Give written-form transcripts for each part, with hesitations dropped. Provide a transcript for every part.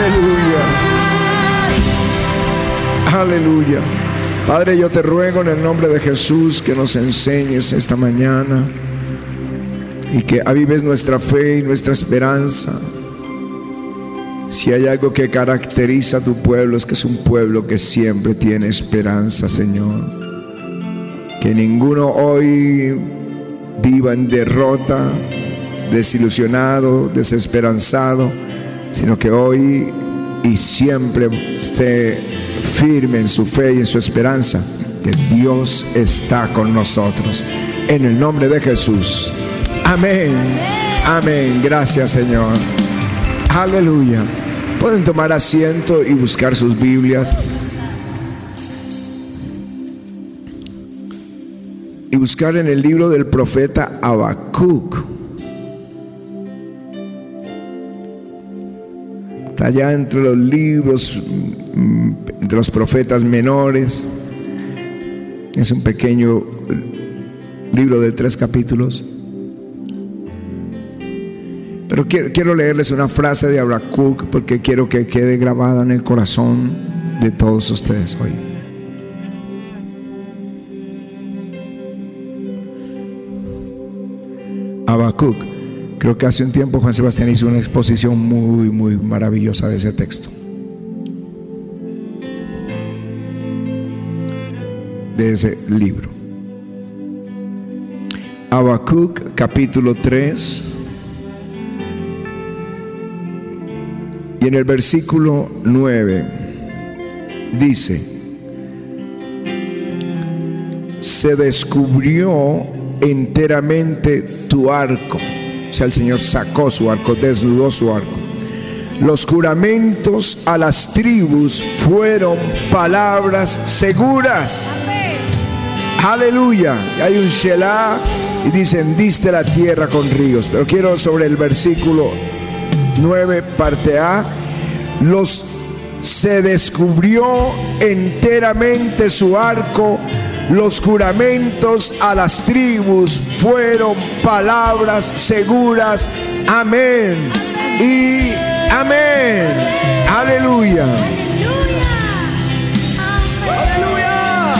Aleluya. Aleluya. Padre, yo te ruego en el nombre de Jesús que nos enseñes esta mañana y que avives nuestra fe y nuestra esperanza. Si hay algo que caracteriza a tu pueblo, es que es un pueblo que siempre tiene esperanza, Señor. Que ninguno hoy viva en derrota, desilusionado, desesperanzado, sino que hoy y siempre esté firme en su fe y en su esperanza, que Dios está con nosotros. En el nombre de Jesús. Amén. Amén. Gracias, Señor. Aleluya. Pueden tomar asiento y buscar sus Biblias. Y buscar en el libro del profeta Habacuc. Está allá entre los libros, entre los profetas menores. Es un pequeño libro de 3 capítulos. Pero quiero leerles una frase de Habacuc porque quiero que quede grabada en el corazón de todos ustedes hoy. Habacuc. Creo que hace un tiempo Juan Sebastián hizo una exposición muy maravillosa de ese texto, de ese libro. Habacuc capítulo 3. Y en el versículo 9 dice: se descubrió enteramente tu arco. O sea, el Señor sacó su arco, desnudó su arco. Los juramentos a las tribus fueron palabras seguras. Amén. Aleluya. Y hay un Shelah y dicen: diste la tierra con ríos. Pero quiero sobre el versículo 9, parte A. Se descubrió enteramente su arco. Los juramentos a las tribus fueron palabras seguras. Amén. Y amén. Aleluya. Aleluya.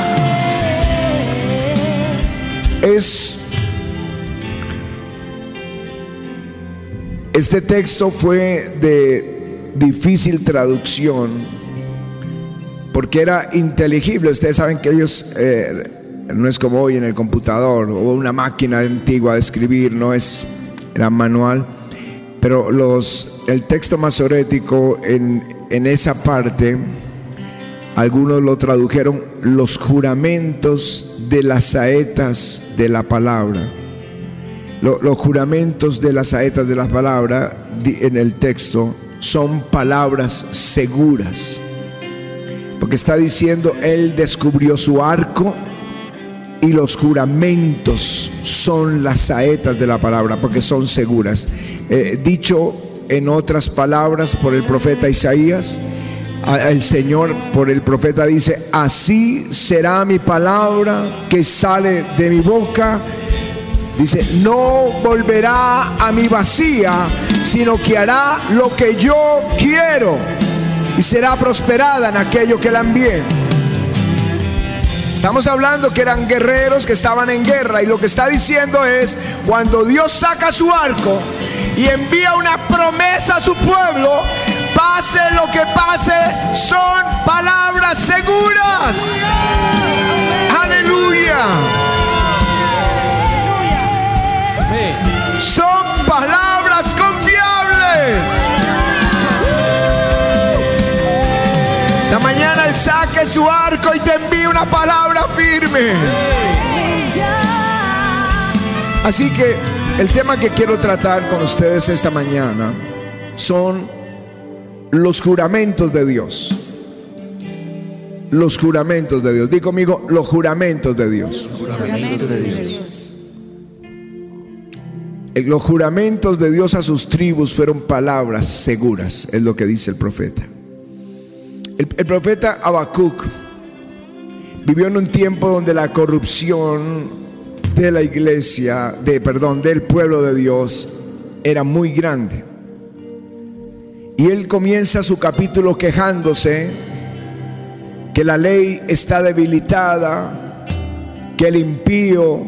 Este texto fue de difícil traducción porque era inteligible. Ustedes saben que ellos no es como hoy en el computador o una máquina antigua de escribir, era manual. Pero el texto masorético en esa parte, algunos lo tradujeron los juramentos de las saetas de la palabra. Los juramentos de las saetas de la palabra en el texto son palabras seguras. Porque está diciendo, Él descubrió su arco y los juramentos son las saetas de la palabra, porque son seguras. Dicho en otras palabras por el profeta Isaías, el Señor por el profeta dice: así será mi palabra que sale de mi boca. Dice: no volverá a mí vacía, sino que hará lo que yo quiero y será prosperada en aquello que la envíe. Estamos hablando que eran guerreros que estaban en guerra, y lo que está diciendo es: cuando Dios saca su arco y envía una promesa a su pueblo, pase lo que pase, son palabras seguras. Aleluya. Son palabras confiables. Esta mañana Él saque su arco y te envíe una palabra firme. Así que el tema que quiero tratar con ustedes esta mañana son los juramentos de Dios. Los juramentos de Dios. Di conmigo: los juramentos de Dios. Los juramentos de Dios. Los juramentos de Dios a sus tribus fueron palabras seguras, es lo que dice el profeta. El profeta Habacuc vivió en un tiempo donde la corrupción de la iglesia, del pueblo de Dios, era muy grande. Y él comienza su capítulo quejándose que la ley está debilitada, que el impío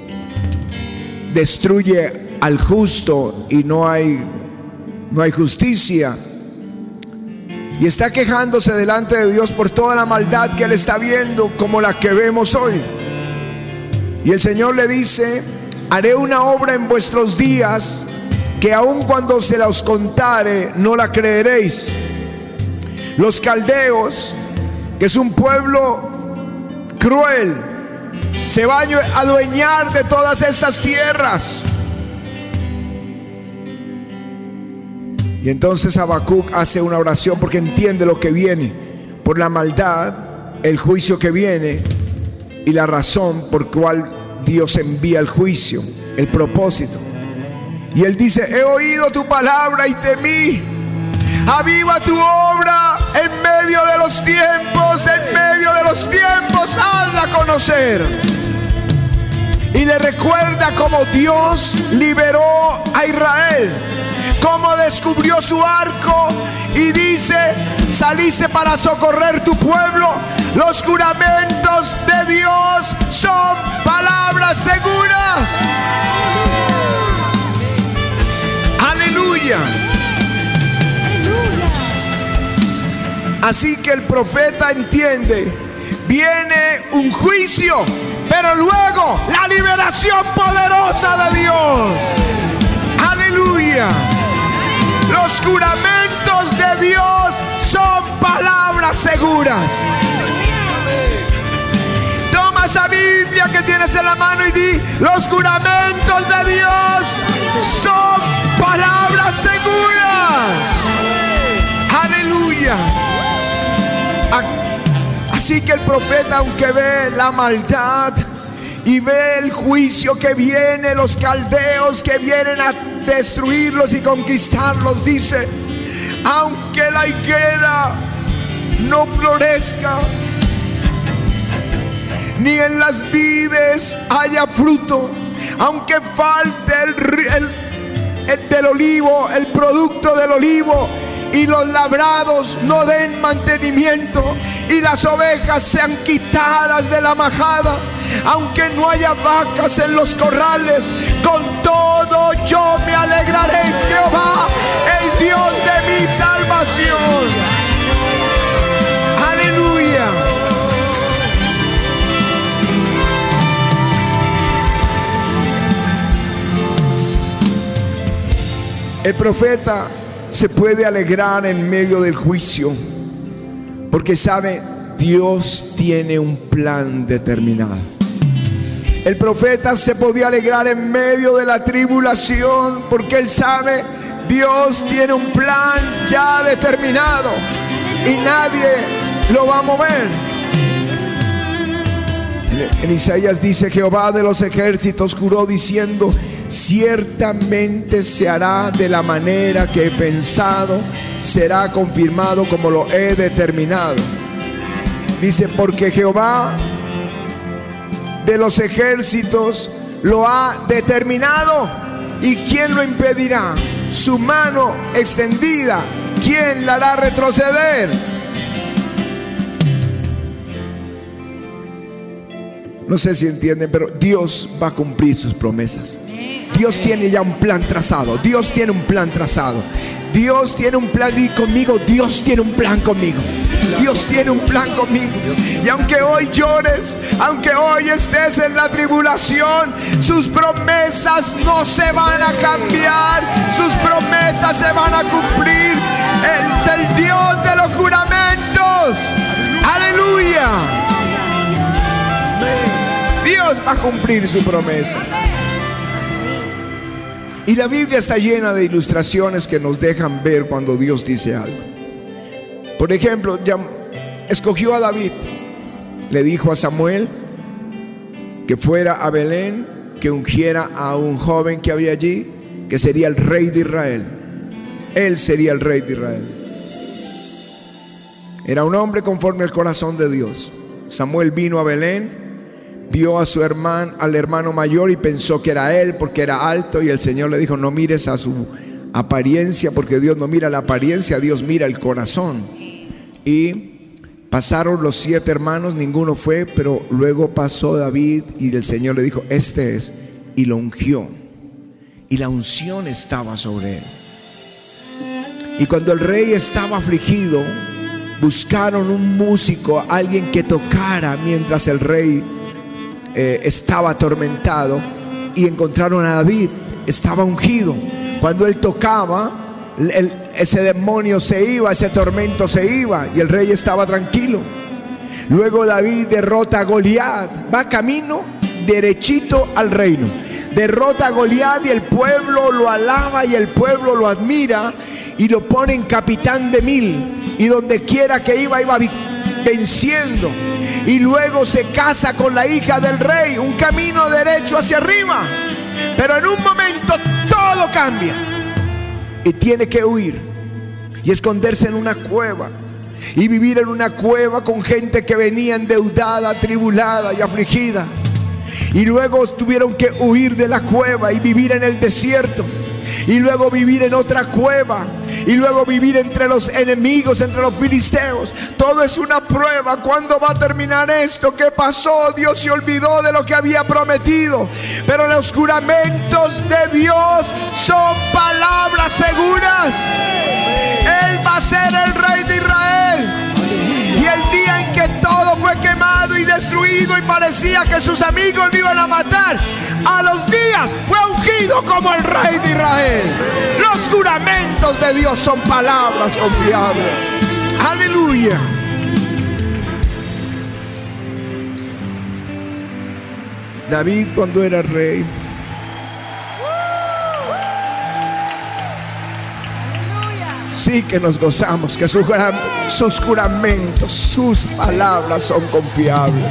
destruye al justo y no hay justicia. Y está quejándose delante de Dios por toda la maldad que él está viendo, como la que vemos hoy. Y el Señor le dice: haré una obra en vuestros días que aun cuando se la os contare no la creeréis. Los caldeos, que es un pueblo cruel, se va a adueñar de todas estas tierras. Y entonces Habacuc hace una oración porque entiende lo que viene, por la maldad, el juicio que viene y la razón por cual Dios envía el juicio, el propósito. Y él dice: he oído tu palabra y temí. Aviva tu obra en medio de los tiempos, en medio de los tiempos, hazla conocer. Y le recuerda cómo Dios liberó a Israel, cómo descubrió su arco, y dice: saliste para socorrer tu pueblo. Los juramentos de Dios son palabras seguras. Aleluya. Así que el profeta entiende: viene un juicio, pero luego la liberación poderosa de Dios. Aleluya. Los juramentos de Dios son palabras seguras. Toma esa Biblia que tienes en la mano y di: los juramentos de Dios son palabras seguras. Aleluya. Así que el profeta, aunque ve la maldad y ve el juicio que viene, los caldeos que vienen a destruirlos y conquistarlos, dice: aunque la higuera no florezca, ni en las vides haya fruto, aunque falte el del olivo, el producto del olivo, y los labrados no den mantenimiento, y las ovejas sean quitadas de la majada, aunque no haya vacas en los corrales, con todo yo me alegraré en Jehová, el Dios de mi salvación. Aleluya. El profeta se puede alegrar en medio del juicio, porque sabe: Dios tiene un plan determinado. El profeta se podía alegrar en medio de la tribulación, porque él sabe: Dios tiene un plan ya determinado y nadie lo va a mover. En Isaías dice: Jehová de los ejércitos juró diciendo: ciertamente se hará de la manera que he pensado, será confirmado como lo he determinado. Dice: porque Jehová de los ejércitos lo ha determinado, ¿y quién lo impedirá? Su mano extendida, ¿quién la hará retroceder? No sé si entienden, pero Dios va a cumplir sus promesas. Dios tiene ya un plan trazado. Dios tiene un plan trazado. Dios tiene un plan conmigo. Dios tiene un plan conmigo. Dios tiene un plan conmigo. Y aunque hoy llores, aunque hoy estés en la tribulación, sus promesas no se van a cambiar. Sus promesas se van a cumplir. Él es el Dios de los juramentos. Aleluya. Dios va a cumplir su promesa. Y la Biblia está llena de ilustraciones que nos dejan ver cuando Dios dice algo. Por ejemplo, escogió a David. Le dijo a Samuel que fuera a Belén, que ungiera a un joven que había allí, que sería el rey de Israel. Él sería el rey de Israel. Era un hombre conforme al corazón de Dios. Samuel vino a Belén, vio a su hermano, al hermano mayor, y pensó que era él porque era alto, y el Señor le dijo: no mires a apariencia, porque Dios no mira la apariencia, Dios mira el corazón. Y pasaron los 7 hermanos, ninguno fue, pero luego pasó David y el Señor le dijo: este es, y lo ungió, y la unción estaba sobre él. Y cuando el rey estaba afligido, buscaron un músico, alguien que tocara mientras el rey estaba atormentado, y encontraron a David. Estaba ungido. Cuando él tocaba, ese demonio se iba, ese tormento se iba, y el rey estaba tranquilo. Luego David derrota a Goliat, va camino derechito al reino, derrota a Goliat, y el pueblo lo alaba y el pueblo lo admira, y lo pone en capitán de 1000, y donde quiera que iba venciendo. Y luego se casa con la hija del rey, un camino derecho hacia arriba. Pero en un momento todo cambia y tiene que huir y esconderse en una cueva, y vivir en una cueva con gente que venía endeudada, atribulada y afligida. Y luego tuvieron que huir de la cueva y vivir en el desierto, y luego vivir en otra cueva, y luego vivir entre los enemigos, entre los filisteos. Todo es una prueba. ¿Cuándo va a terminar esto? ¿Qué pasó? Dios se olvidó de lo que había prometido. Pero los juramentos de Dios son palabras seguras. Él va a ser el rey de Israel. Y el día en que todo fue quemado y destruido y parecía que sus amigos lo iban a matar, a los días fue ungido como el rey de Israel. Los juramentos de Dios son palabras confiables. Aleluya. David, cuando era rey, sí que nos gozamos, que sus juramentos, sus palabras son confiables.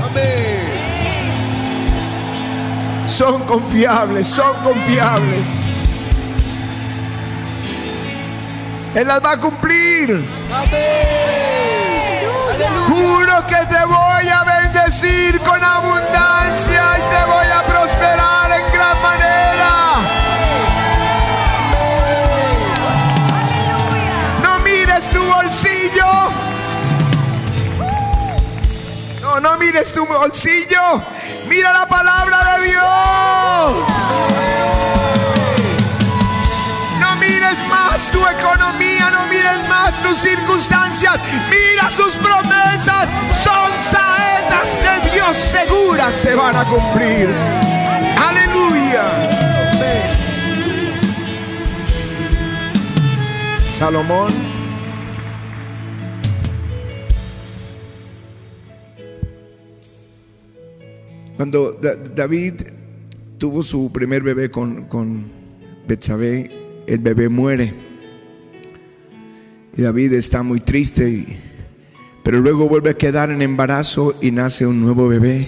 Son confiables, son confiables. Él las va a cumplir. Juro que te voy a bendecir con abundancia y te voy a prosperar en gran manera. No mires tu bolsillo. No mires tu bolsillo. Mira la palabra de Dios. No mires más tu economía, no mires más tus circunstancias. Mira sus promesas. Son saetas de Dios seguras, se van a cumplir. Aleluya. Salomón cuando David tuvo su primer bebé con Betsabé, el bebé muere. Y David está muy triste, pero luego vuelve a quedar en embarazo y nace un nuevo bebé,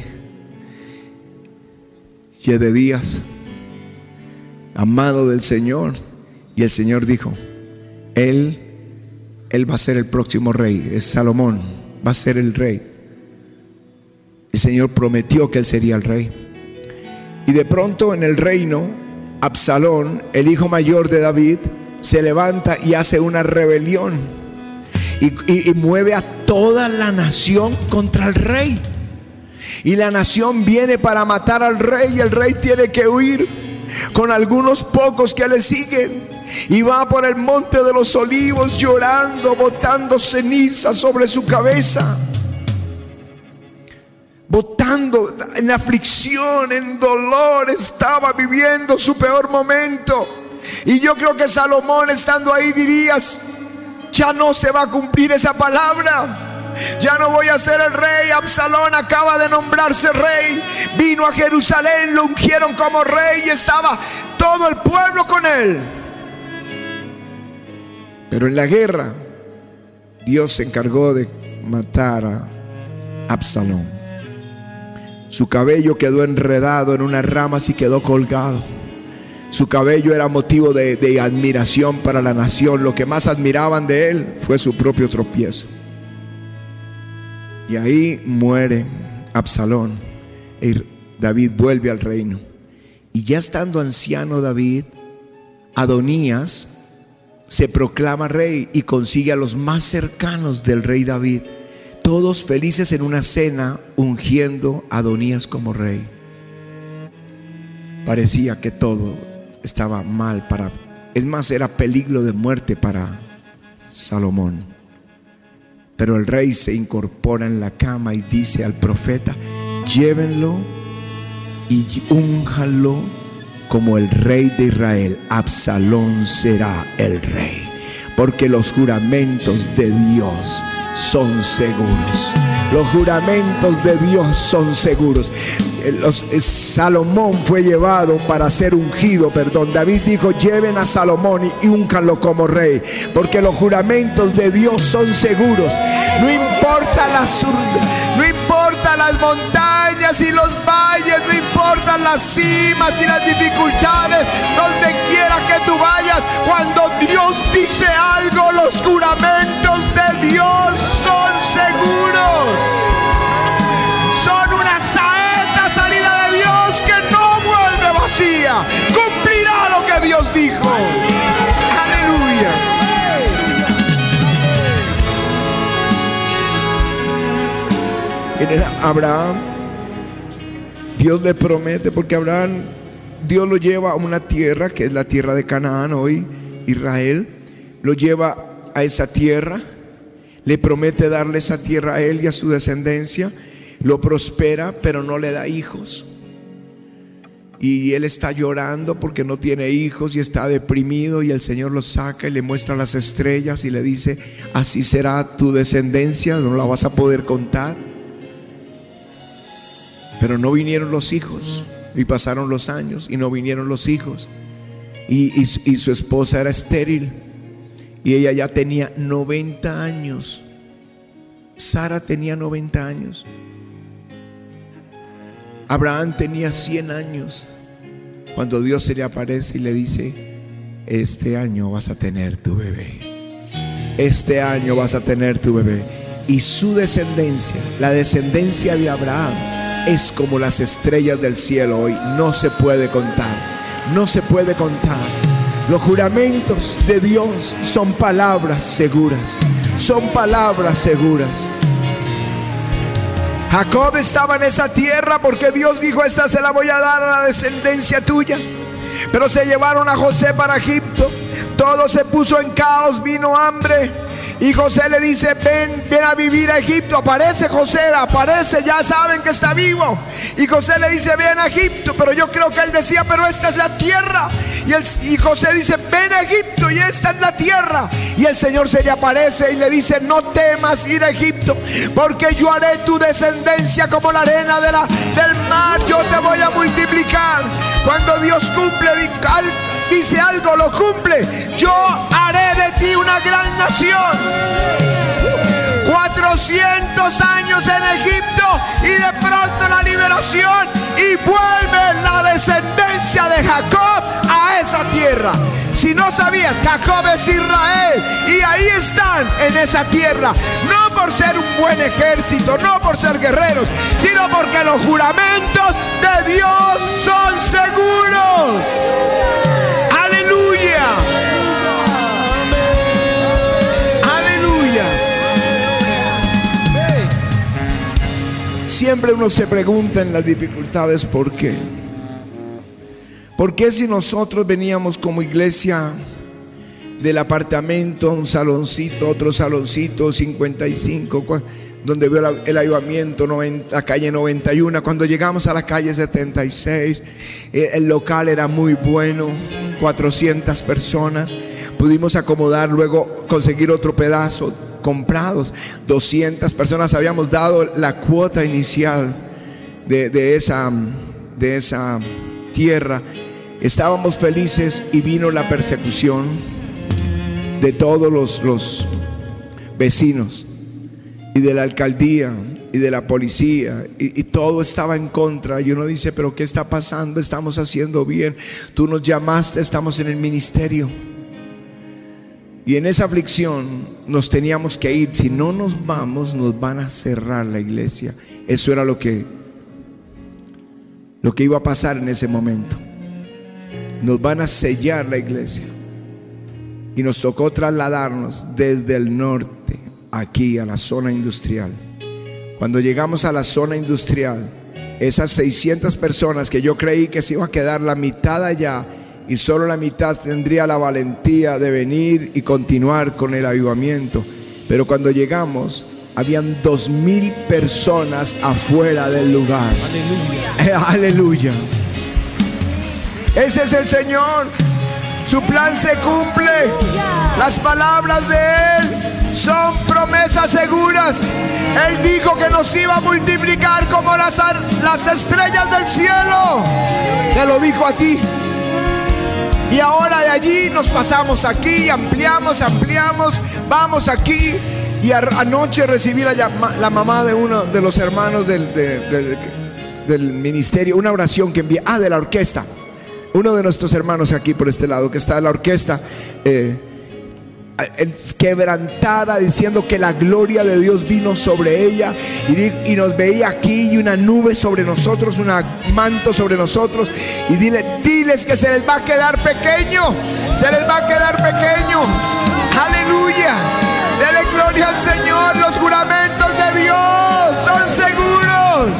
Jededías, amado del Señor. Y el Señor dijo: Él va a ser el próximo rey. Es Salomón, va a ser el rey. El Señor prometió que él sería el rey. Y de pronto en el reino, Absalón, el hijo mayor de David, se levanta y hace una rebelión y mueve a toda la nación contra el rey. Y la nación viene para matar al rey, y el rey tiene que huir con algunos pocos que le siguen, y va por el monte de los olivos llorando, botando ceniza sobre su cabeza, botando en aflicción, en dolor. Estaba viviendo su peor momento. Y yo creo que Salomón, estando ahí, dirías: ya no se va a cumplir esa palabra, ya no voy a ser el rey. Absalón acaba de nombrarse rey, vino a Jerusalén, lo ungieron como rey y estaba todo el pueblo con él. Pero en la guerra Dios se encargó de matar a Absalón. Su cabello quedó enredado en unas ramas y quedó colgado. Su cabello era motivo de admiración para la nación. Lo que más admiraban de él fue su propio tropiezo. Y ahí muere Absalón, y David vuelve al reino. Y ya estando anciano David, Adonías, se proclama rey y consigue a los más cercanos del rey David, todos felices en una cena, ungiendo a Adonías como rey. Parecía que todo estaba mal es más, era peligro de muerte para Salomón. Pero el rey se incorpora en la cama y dice al profeta: llévenlo y únjanlo como el rey de Israel. Absalón será el rey, porque los juramentos de Dios son seguros. Los juramentos de Dios son seguros. Salomón fue llevado para ser ungido, David dijo: lleven a Salomón y úncanlo como rey, porque los juramentos de Dios son seguros. No importa las montañas y los valles, no importan las cimas y las dificultades, donde quiera que tú vayas, cuando Dios dice algo, los juramentos de Dios son seguros. Son una saeta salida de Dios que no vuelve vacía. Cumplirá lo que Dios dijo. Aleluya. Abraham, Dios le promete, porque Abraham, Dios lo lleva a una tierra que es la tierra de Canaán, hoy Israel. Lo lleva a esa tierra, le promete darle esa tierra a él y a su descendencia. Lo prospera, pero no le da hijos. Y él está llorando porque no tiene hijos y está deprimido, y el Señor lo saca y le muestra las estrellas y le dice: así será tu descendencia, no la vas a poder contar. Pero no vinieron los hijos, y pasaron los años y no vinieron los hijos, y su esposa era estéril y ella ya tenía 90 años. Sara tenía 90 años. Abraham tenía 100 años cuando Dios se le aparece y le dice: este año vas a tener tu bebé. Este año vas a tener tu bebé. Y su descendencia, la descendencia de Abraham, es como las estrellas del cielo hoy. No se puede contar. No se puede contar. Los juramentos de Dios son palabras seguras. Son palabras seguras. Jacob estaba en esa tierra porque Dios dijo: esta se la voy a dar a la descendencia tuya. Pero se llevaron a José para Egipto. Todo se puso en caos, vino hambre. Y José le dice: ven a vivir a Egipto. Aparece José, ya saben que está vivo. Y José le dice: ven a Egipto. Pero yo creo que él decía: pero esta es la tierra. Y José dice: ven a Egipto, y esta es la tierra. Y el Señor se le aparece y le dice: no temas ir a Egipto, porque yo haré tu descendencia como la arena del mar. Yo te voy a multiplicar. Cuando Dios dice algo, lo cumple. Yo haré de ti una gran nación. 400 años en Egipto, y de pronto la liberación, y vuelve la descendencia de Jacob a esa tierra. Si no sabías, Jacob es Israel, y ahí están en esa tierra, no por ser un buen ejército, no por ser guerreros, sino porque los juramentos de Dios son seguros. Aleluya. Aleluya. Siempre uno se pregunta en las dificultades: ¿por qué? ¿Por qué, si nosotros veníamos como iglesia del apartamento, un saloncito, otro saloncito, 55, donde vio el avivamiento, la calle 91, cuando llegamos a la calle 76, el local era muy bueno, 400 personas, pudimos acomodar, luego conseguir otro pedazo, comprados, 200 personas, habíamos dado la cuota inicial de esa tierra. Estábamos felices, y vino la persecución de todos los vecinos y de la alcaldía y de la policía, y todo estaba en contra. Y uno dice: pero ¿qué está pasando? Estamos haciendo bien, tú nos llamaste, estamos en el ministerio. Y en esa aflicción nos teníamos que ir. Si no nos vamos, nos van a cerrar la iglesia. Eso era lo que iba a pasar en ese momento. Nos van a sellar la iglesia. y nos tocó trasladarnos desde el norte aquí a la zona industrial. Cuando llegamos a la zona industrial, esas 600 personas que yo creí que se iba a quedar la mitad allá y solo la mitad tendría la valentía de venir y continuar con el avivamiento, pero cuando llegamos habían 2000 personas afuera del lugar. Aleluya. Aleluya. Ese es el Señor. Su plan se cumple. Las palabras de Él son promesas seguras. Él dijo que nos iba a multiplicar como las estrellas del cielo. Te lo dijo a ti. Y ahora de allí nos pasamos aquí, ampliamos, vamos aquí. Y anoche recibí la mamá de uno de los hermanos del ministerio, una oración que envía, de la orquesta. Uno de nuestros hermanos aquí por este lado, que está en la orquesta, quebrantada, diciendo que la gloria de Dios vino sobre ella y nos veía aquí, y una nube sobre nosotros, un manto sobre nosotros, y diles que se les va a quedar pequeño, se les va a quedar pequeño. Aleluya, dele gloria al Señor. Los juramentos de Dios son seguros.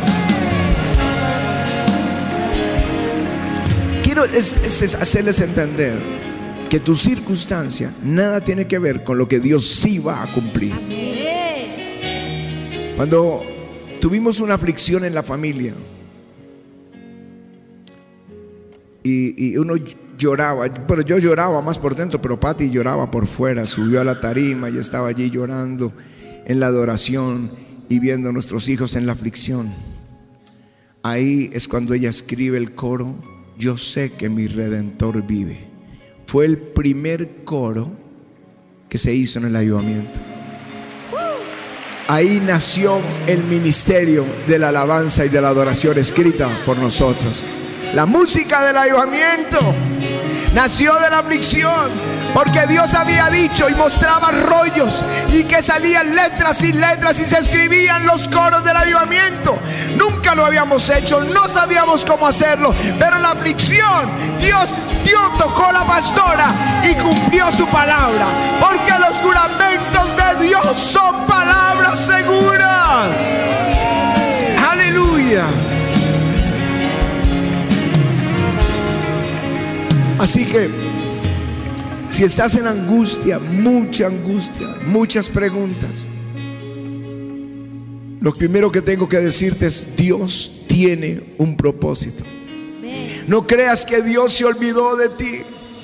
Quiero hacerles entender que tu circunstancia nada tiene que ver con lo que Dios sí va a cumplir. Cuando tuvimos una aflicción en la familia y uno lloraba, pero yo lloraba más por dentro, pero Pati lloraba por fuera. Subió a la tarima y estaba allí llorando en la adoración y viendo a nuestros hijos en la aflicción. Ahí es cuando ella escribe el coro: yo sé que mi Redentor vive. Fue el primer coro que se hizo en el avivamiento. Ahí nació el ministerio de la alabanza y de la adoración escrita por nosotros. La música del avivamiento nació de la aflicción, porque Dios había dicho y mostraba rollos y que salían letras y letras y se escribían los coros del avivamiento. Nunca lo habíamos hecho, no sabíamos cómo hacerlo, pero en la aflicción Dios tocó la pastora y cumplió su palabra, porque los juramentos de Dios son palabras seguras. Aleluya. Así que si estás en angustia, muchas preguntas, lo primero que tengo que decirte es: Dios tiene un propósito. No creas que Dios se olvidó de ti.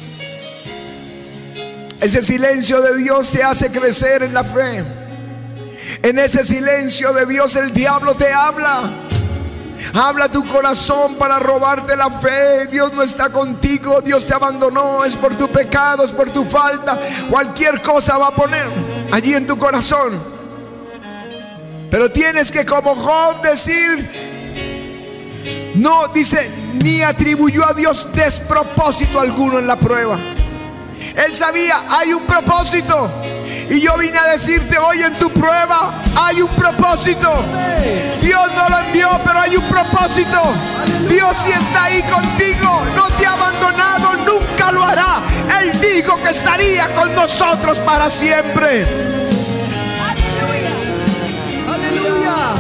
Ese silencio de Dios te hace crecer en la fe. En ese silencio de Dios el diablo te habla. Habla tu corazón para robarte la fe. Dios no está contigo, Dios te abandonó, es por tu pecado, es por tu falta. Cualquier cosa va a poner allí en tu corazón. Pero tienes que, como Job, decir: no, dice, ni atribuyó a Dios despropósito alguno en la prueba. Él sabía, hay un propósito. Y yo vine a decirte hoy: en tu prueba hay un propósito. Dios no lo envió, pero hay un propósito. Dios sí está ahí contigo, no te ha abandonado, nunca lo hará. Él dijo que estaría con nosotros para siempre. Aleluya. Aleluya.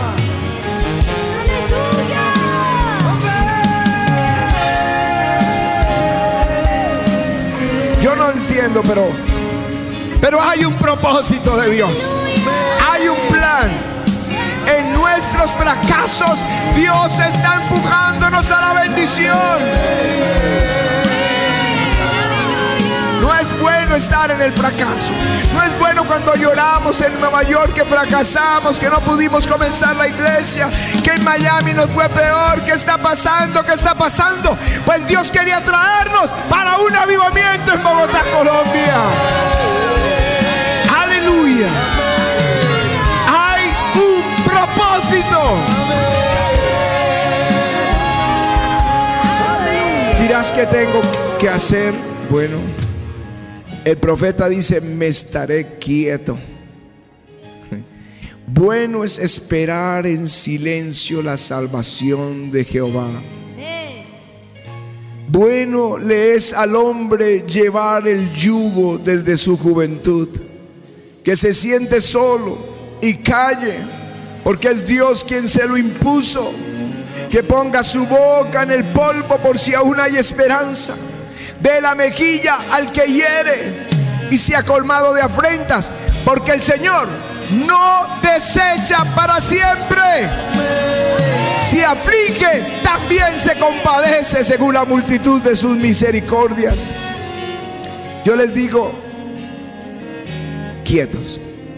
Yo no entiendo, pero hay un propósito de Dios. Hay un plan. En nuestros fracasos Dios está empujándonos a la bendición. No es bueno estar en el fracaso. No es bueno cuando lloramos en Nueva York que fracasamos, que no pudimos comenzar la iglesia, que en Miami nos fue peor. ¿Qué está pasando? ¿Qué está pasando? Pues Dios quería traernos para un avivamiento en Bogotá, Colombia. Aleluya. Hay un propósito. Dirás: ¿qué tengo que hacer? Bueno, el profeta dice: me estaré quieto. Bueno es esperar en silencio la salvación de Jehová. Bueno le es al hombre llevar el yugo desde su juventud. Que se siente solo y calle, porque es Dios quien se lo impuso. Que ponga su boca en el polvo por si aún hay esperanza. Dé la mejilla al que hiere y sea colmado de afrentas, porque el Señor no desecha para siempre. Si aflige, también se compadece según la multitud de sus misericordias. Yo les digo, quietos.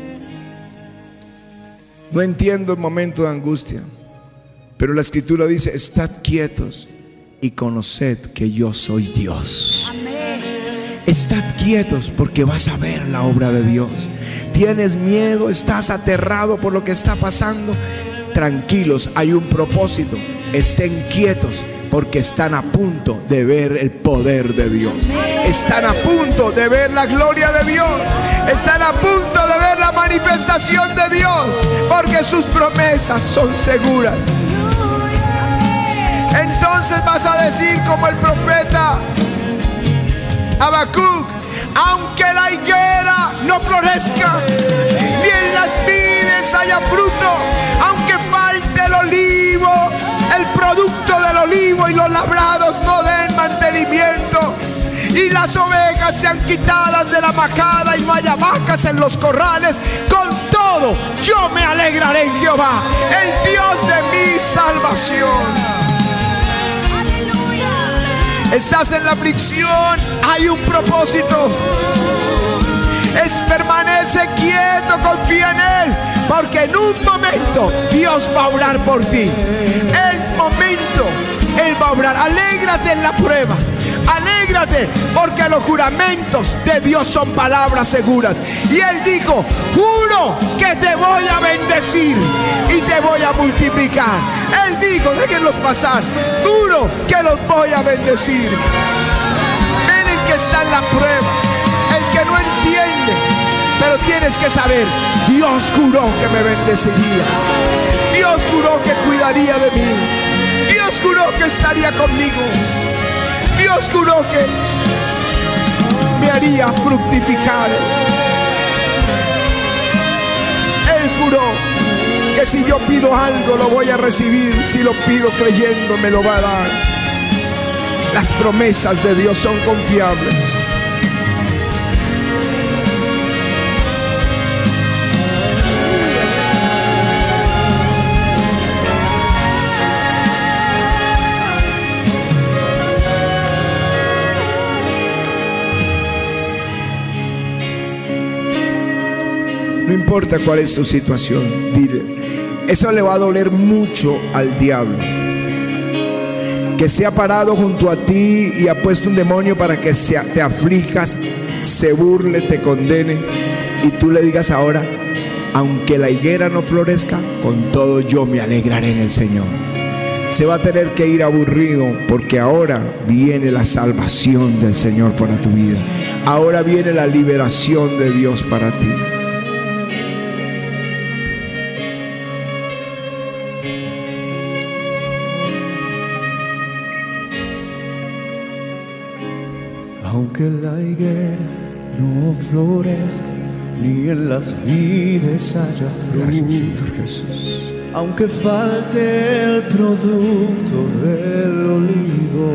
No entiendo el momento de angustia, pero la Escritura dice: estad quietos y conoced que yo soy Dios. Estad quietos porque vas a ver la obra de Dios. ¿Tienes miedo? ¿Estás aterrado por lo que está pasando? Tranquilos, hay un propósito. Estén quietos porque están a punto de ver el poder de Dios. Están a punto de ver la gloria de Dios. Están a punto de ver la manifestación de Dios, porque sus promesas son seguras. Entonces vas a decir como el profeta Habacuc: aunque la higuera no florezca, ni en las vides haya fruto, aunque falte el olivo, el producto del olivo, y los labrados no den mantenimiento, y las ovejas sean quitadas de la majada y no haya vacas en los corrales, con todo yo me alegraré en Jehová, el Dios de mi salvación. Estás en la aflicción, hay un propósito. Permanece quieto, confía en Él, porque en un momento Dios va a obrar por ti. El momento Él va a obrar. Alégrate en la prueba. Alégrate porque los juramentos de Dios son palabras seguras. Y Él dijo: juro que te voy a bendecir y te voy a multiplicar. Él dijo: déjenlos pasar, juro que los voy a bendecir. Ven el que está en la prueba, el que no entiende, pero tienes que saber: Dios juró que me bendeciría. Dios juró que cuidaría de mí. Dios juró que estaría conmigo. Dios juró que me haría fructificar. Él juró que si yo pido algo lo voy a recibir. Si lo pido creyendo, me lo va a dar. Las promesas de Dios son confiables. No importa cuál es tu situación, dile. Eso le va a doler mucho al diablo, que se ha parado junto a ti y ha puesto un demonio para que te aflijas, se burle, te condene, y tú le digas ahora: aunque la higuera no florezca, con todo yo me alegraré en el Señor. Se va a tener que ir aburrido, porque ahora viene la salvación del Señor para tu vida. Ahora viene la liberación de Dios para ti. Aunque la higuera no florezca, ni en las vides haya fruto. Gracias, Señor Jesús. Aunque falte el producto del olivo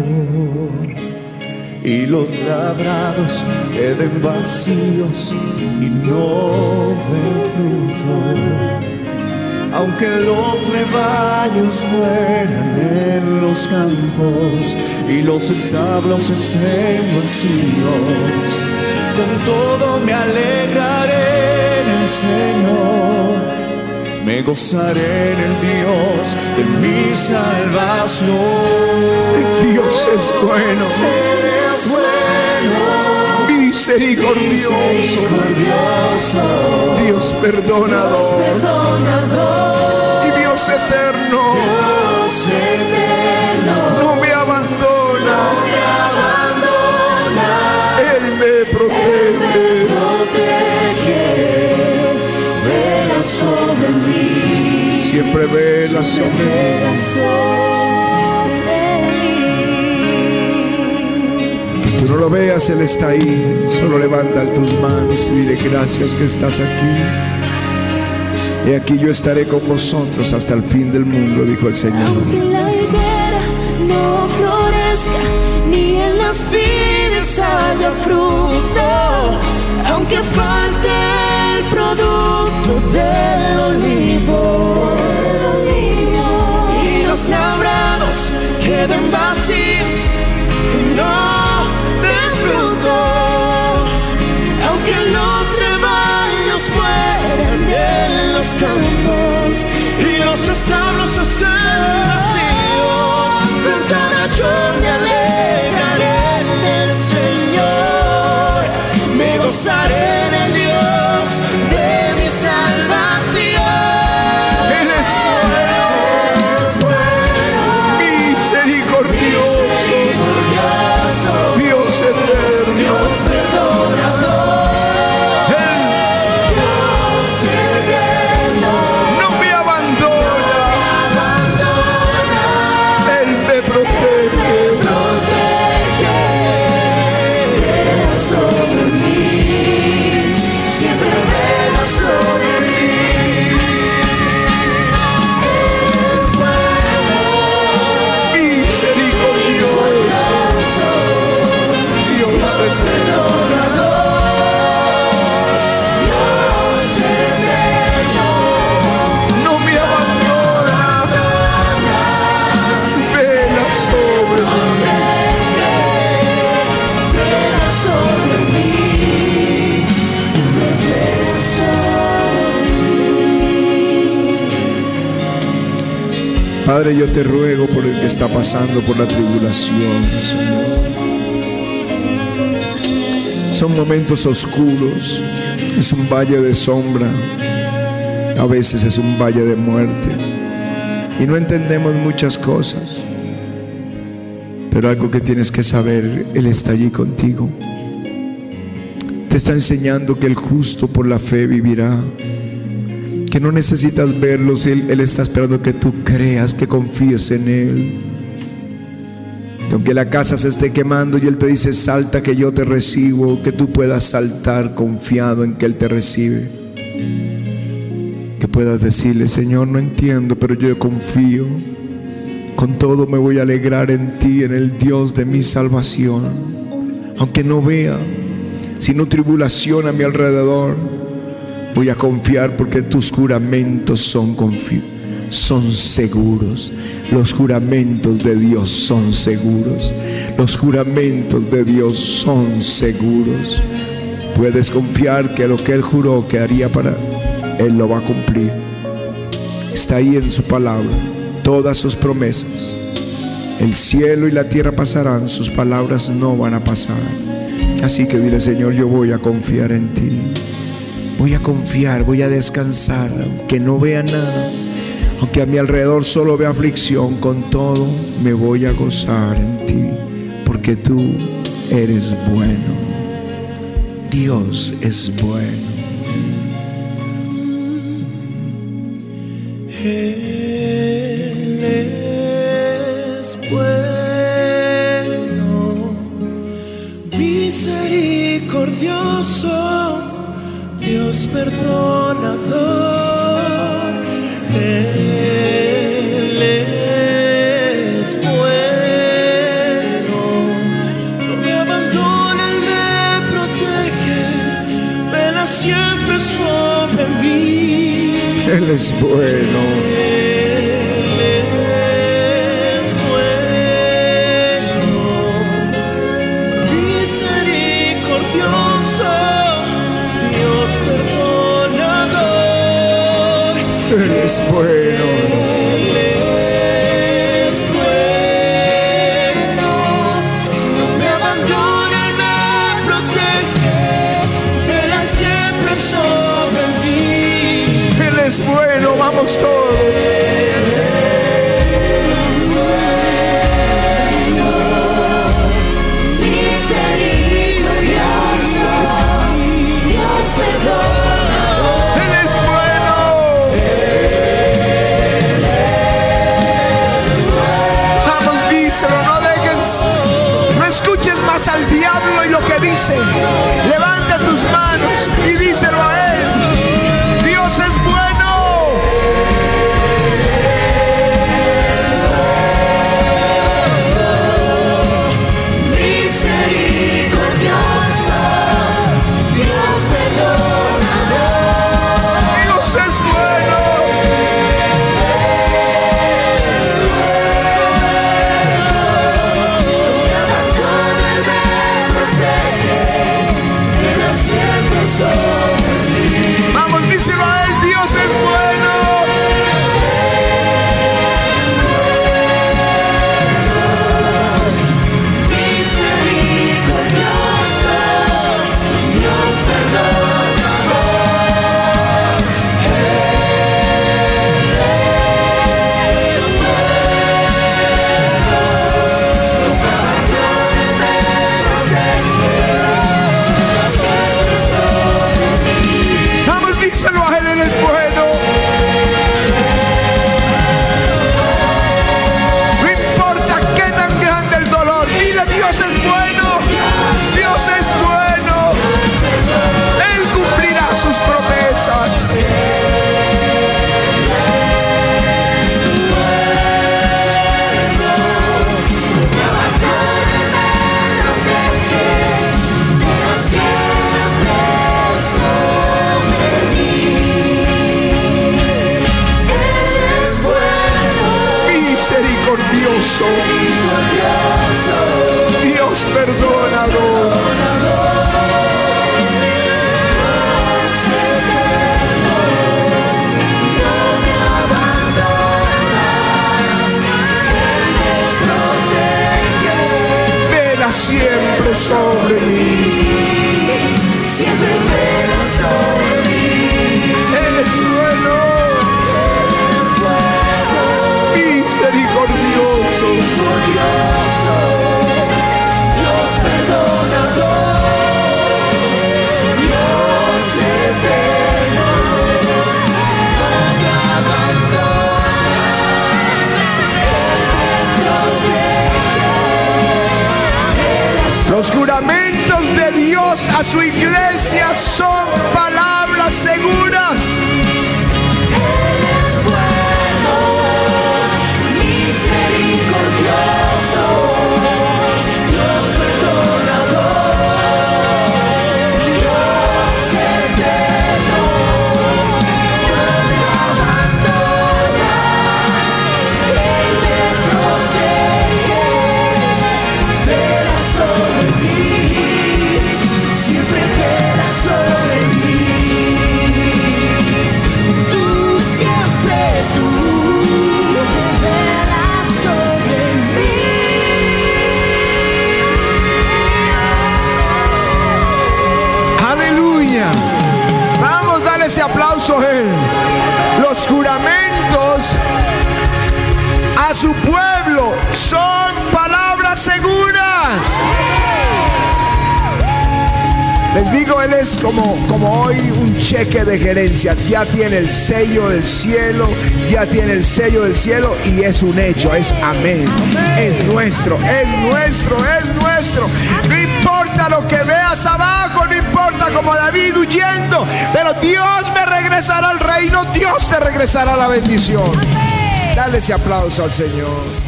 y los labrados queden vacíos y no den fruto. Aunque los rebaños mueran en los campos y los establos estén vacíos, con todo me alegraré en el Señor, me gozaré en el Dios de mi salvación. Dios es bueno, Él es bueno, misericordioso, Dios perdonador, y Dios eterno, no me abandona, Él me protege, vela sobre mí, siempre vela sobre mí. no lo veas, Él está ahí. Solo levanta tus manos y dile: gracias que estás aquí. Y aquí yo estaré con vosotros hasta el fin del mundo, dijo el Señor. Aunque la higuera no florezca, ni en las vides haya fruto, aunque falte el producto del olivo, y los labrados queden vacíos y no den fruto, aunque los rebaños mueran en los campos y los establos estén vacíos, con todo yo me alegraré en el Señor, me gozaré en el Dios de mi salvación. Él es bueno, misericordioso, Dios eterno, Dios perdonador, Dios eterno, no me abandona, Él me protege. vela sobre mí, siempre vela sobre mí. Es bueno, Misericordioso, Dios eterno, Dios eterno, no me abandona, vela sobre mí. vela sobre mí, siempre vela sobre mí. Padre, yo te ruego por el que está pasando por la tribulación, Señor. Son momentos oscuros, es un valle de sombra, a veces es un valle de muerte, y no entendemos muchas cosas, pero algo que tienes que saber: Él está allí contigo. Te está enseñando que el justo por la fe vivirá, que no necesitas verlos, Él está esperando que tú creas, que confíes en Él. Que aunque la casa se esté quemando y Él te dice: salta que yo te recibo, que tú puedas saltar confiado en que Él te recibe. Que puedas decirle: Señor, no entiendo, pero yo confío. Con todo me voy a alegrar en ti, en el Dios de mi salvación. Aunque no vea, sino tribulación a mi alrededor, voy a confiar porque tus juramentos son seguros. Los juramentos de Dios son seguros. Los juramentos de Dios son seguros. Puedes confiar que lo que Él juró que haría para Él lo va a cumplir. Está ahí en su palabra, todas sus promesas. El cielo y la tierra pasarán, sus palabras no van a pasar. Así que dile: Señor, yo voy a confiar en ti. Voy a confiar, voy a descansar, aunque no vea nada, aunque a mi alrededor solo vea aflicción, con todo me voy a gozar en ti, porque tú eres bueno. Dios es bueno. Él es bueno, misericordioso, Dios perdonador. Él es bueno, no me abandona, Él me protege, vela siempre sobre mí. Él es bueno. Él es bueno, misericordioso, Dios perdonador. Él es bueno. Él es bueno, no me abandona, Él me protege, vela siempre sobre mí. Él es bueno, vamos todos. Misericordioso, Dios perdonador. Él es bueno. Vamos, díselo, no escuches más al diablo. su iglesia son palabras seguras. Él es bueno, misericordioso, Dios perdonador, Dios eterno, no me abandona, Él me protege, vela sobre mí, siempre vela sobre mí. Tú siempre velas sobre mí. Aleluya. Vamos, dale ese aplauso a Él. Los juramentos a su pueblo son palabras seguras. Les digo, Él es como hoy un cheque de gerencias. Ya tiene el sello del cielo, ya tiene el sello del cielo y es un hecho, es amén. Es nuestro, es nuestro, es nuestro. No importa lo que veas abajo, no importa como David huyendo, pero Dios me regresará al reino, Dios te regresará la bendición. Dale ese aplauso al Señor.